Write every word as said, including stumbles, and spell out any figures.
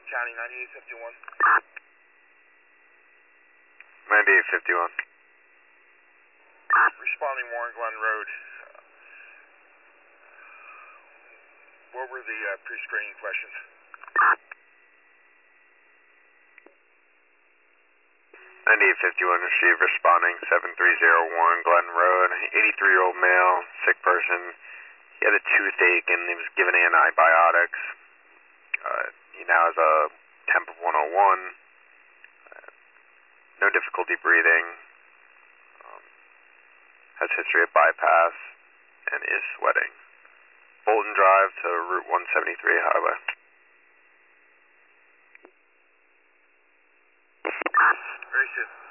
County, ninety-eight fifty-one. ninety-eight fifty-one. Responding Warren Glen Road. What were the uh, pre-screening questions? ninety-eight fifty-one received, responding seven three zero Warren Glen Road, eighty-three-year-old male, sick person. He had a toothache and he was given antibiotics. Uh, he now has a temp of one oh one. Uh, no difficulty breathing. Um, has history of bypass and is sweating. Bolton Drive to Route one seventy-three Highway. Very soon.